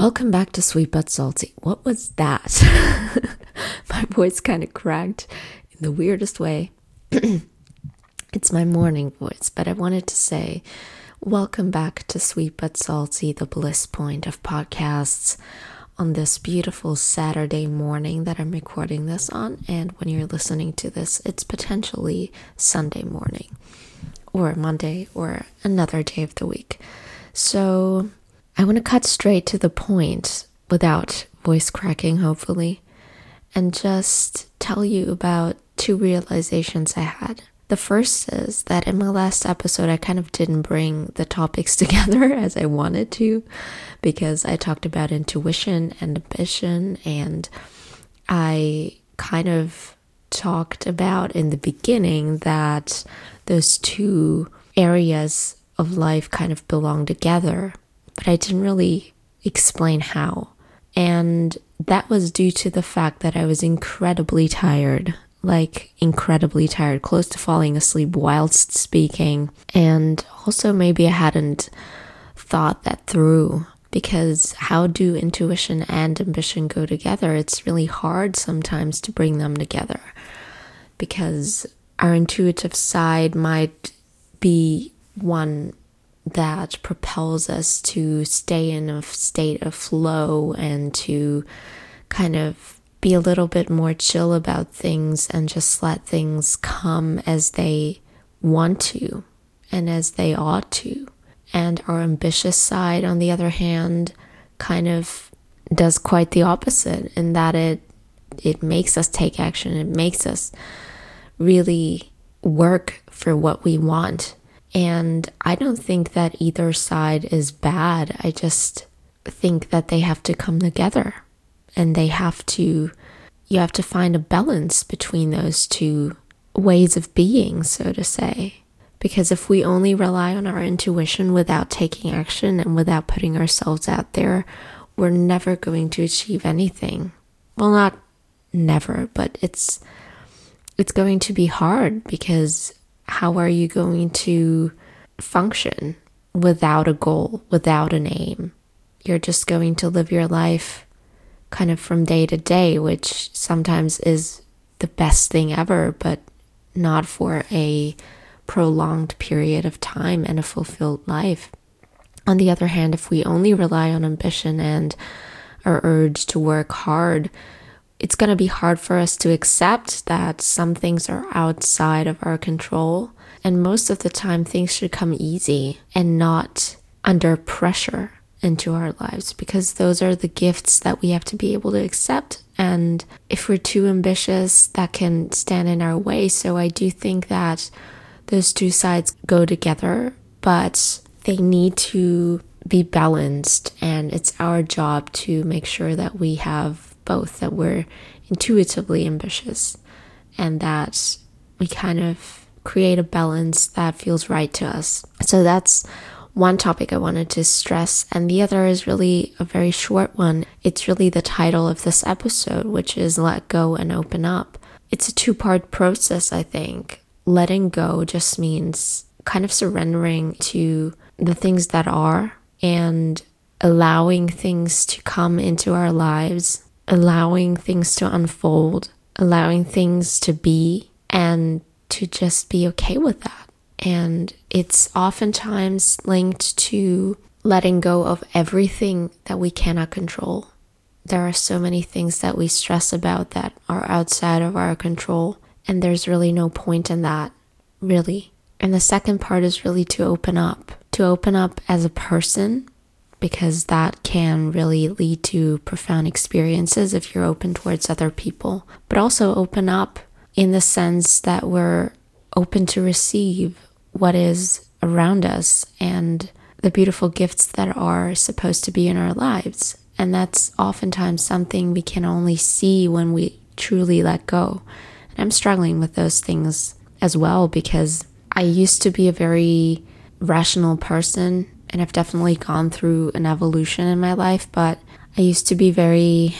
Welcome back to Sweet But Salty. What was that? My voice kind of cracked in the weirdest way. It's my morning voice, but I wanted to say welcome back to Sweet But Salty, the bliss point of podcasts on this beautiful Saturday morning that I'm recording this on. And when you're listening to this, it's potentially Sunday morning or Monday or another day of the week. So I want to cut straight to the point without voice cracking, hopefully, and just tell you about two realizations I had. The first is that in my last episode, I kind of didn't bring the topics together as I wanted to, because I talked about intuition and ambition, and I kind of talked about in the beginning that those two areas of life kind of belong together. But I didn't really explain how. And that was due to the fact that I was incredibly tired, close to falling asleep whilst speaking. And also maybe I hadn't thought that through, because how do intuition and ambition go together? It's really hard sometimes to bring them together, because our intuitive side might be one that propels us to stay in a state of flow and to kind of be a little bit more chill about things and just let things come as they want to and as they ought to. And our ambitious side, on the other hand, kind of does quite the opposite, in that it makes us take action. It makes us really work for what we want. And I don't think that either side is bad. I just think that they have to come together, and you have to find a balance between those two ways of being, so to say. Because if we only rely on our intuition without taking action and without putting ourselves out there, we're never going to achieve anything. Well, not never, but it's going to be hard, because how are you going to function without a goal, without an aim? You're just going to live your life kind of from day to day, which sometimes is the best thing ever, but not for a prolonged period of time and a fulfilled life. On the other hand, if we only rely on ambition and our urge to work hard, it's going to be hard for us to accept that some things are outside of our control. And most of the time, things should come easy and not under pressure into our lives, because those are the gifts that we have to be able to accept. And if we're too ambitious, that can stand in our way. So I do think that those two sides go together, but they need to be balanced. And it's our job to make sure that we have both, that we're intuitively ambitious and that we kind of create a balance that feels right to us. So that's one topic I wanted to stress, and the other is really a very short one. It's really the title of this episode, which is Let Go and Open Up. It's a two-part process, I think. Letting go just means kind of surrendering to the things that are and allowing things to come into our lives, allowing things to unfold, allowing things to be, and to just be okay with that. And it's oftentimes linked to letting go of everything that we cannot control. There are so many things that we stress about that are outside of our control, and there's really no point in that, really. And the second part is really to open up as a person, because that can really lead to profound experiences if you're open towards other people. But also open up in the sense that we're open to receive what is around us and the beautiful gifts that are supposed to be in our lives. And that's oftentimes something we can only see when we truly let go. And I'm struggling with those things as well, because I used to be a very rational person, and I've definitely gone through an evolution in my life, but I used to be very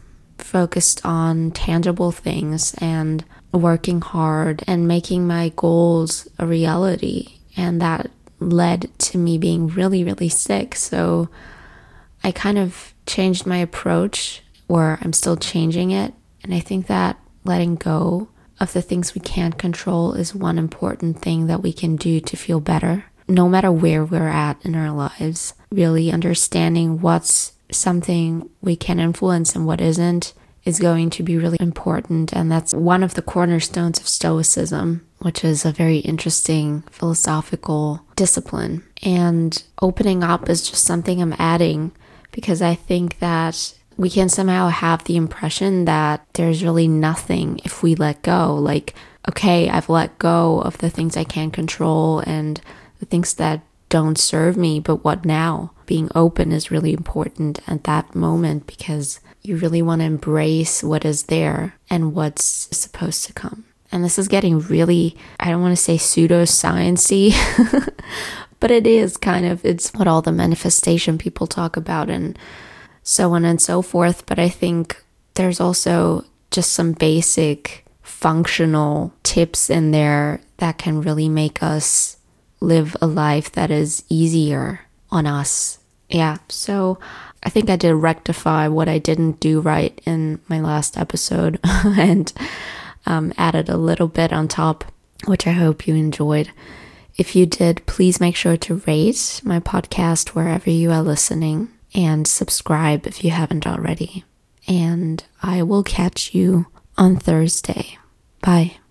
focused on tangible things and working hard and making my goals a reality. And that led to me being really, really sick. So I kind of changed my approach, or I'm still changing it. And I think that letting go of the things we can't control is one important thing that we can do to feel better, no matter where we're at in our lives. Really understanding what's something we can influence and what isn't is going to be really important. And that's one of the cornerstones of Stoicism, which is a very interesting philosophical discipline. And opening up is just something I'm adding, because I think that we can somehow have the impression that there's really nothing if we let go. Like, okay, I've let go of the things I can't control and the things that don't serve me, but what now? Being open is really important at that moment, because you really want to embrace what is there and what's supposed to come. And this is getting really, I don't want to say pseudoscience-y, but it is kind of, it's what all the manifestation people talk about and so on and so forth. But I think there's also just some basic functional tips in there that can really make us live a life that is easier on us. Yeah, so I think I did rectify what I didn't do right in my last episode and added a little bit on top, which I hope you enjoyed. If you did, please make sure to rate my podcast wherever you are listening and subscribe if you haven't already. And I will catch you on Thursday. Bye.